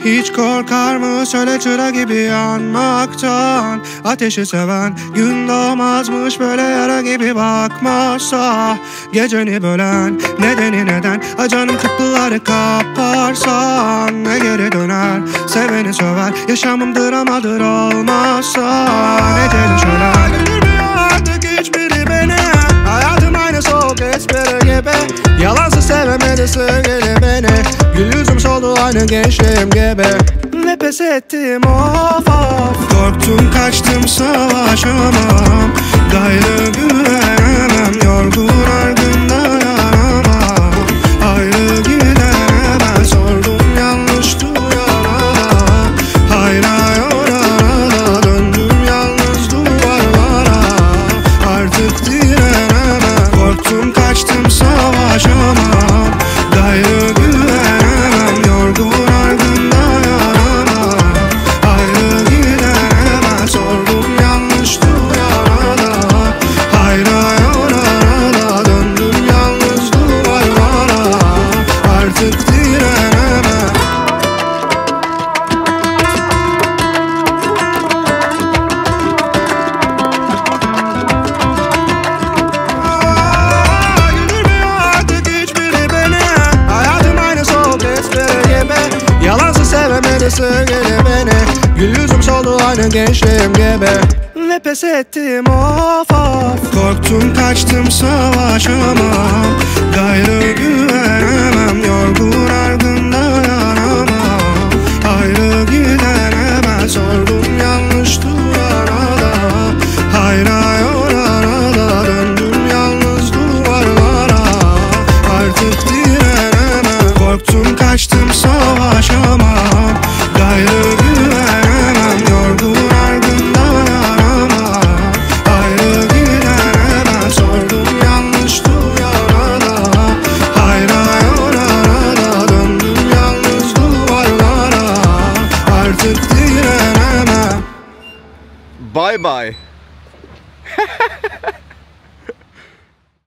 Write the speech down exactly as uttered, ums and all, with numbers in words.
Hiç korkar mı söyle çıra gibi yanmaktan? Ateşi seven gün doğmazmış böyle yara gibi bakmazsa. Geceni bölen nedeni neden? Ha canım kapıları kaparsan ne geri döner? Seveni söver yaşamım dramadır olmazsa. Neceli şölen gülmüyor artık hiçbiri beni. Hayatım aynı soğuk espri gibi. Yalansı sevemedi sevgili beni. Gül yüzüm soldu aynı gençliğim gibi. Ve pes ettim of of. Korktum kaçtım savaşamam. Gayrı güvenemem. Yorgun argın dayanamam. Ayrı gidemem. Sordum yanlış duyana. Hayra yorana. Döndüm yalnız duvarlara. Artık direnemem. Korktum kaçtım savaşamam. Gayrı güvenemem. Yorgun argın dayanamam. Ayrı gidemem. Sordum yanlış duyana. Hayra yorana. Döndüm yalnız duvarlara. Artık direnemem. Güldürmüyor artık hiçbiri beni. Hayatım aynı soğuk espri gibi. Yalansı sevemedi sevgili beni. Gül yüzüm soldu aynı gençliğim gibi. Ve pes ettim of of. Korktum kaçtım savaşamam. Gayrı güvenemem. Yorgun argın dayanamam. Ayrı gidemem. Sordum yanlış duyana da. Hayra yorana da. Döndüm yalnız duvarlara. Artık direnemem. Korktum kaçtım savaşamam. Gayrı güvenemem. Yorgun argın dayanamam. Ayrı gidemem. Sordum yanlış duyana da. Hayra yorana da. Döndüm yalnız duvarlara. Artık direnemem. Bye bye.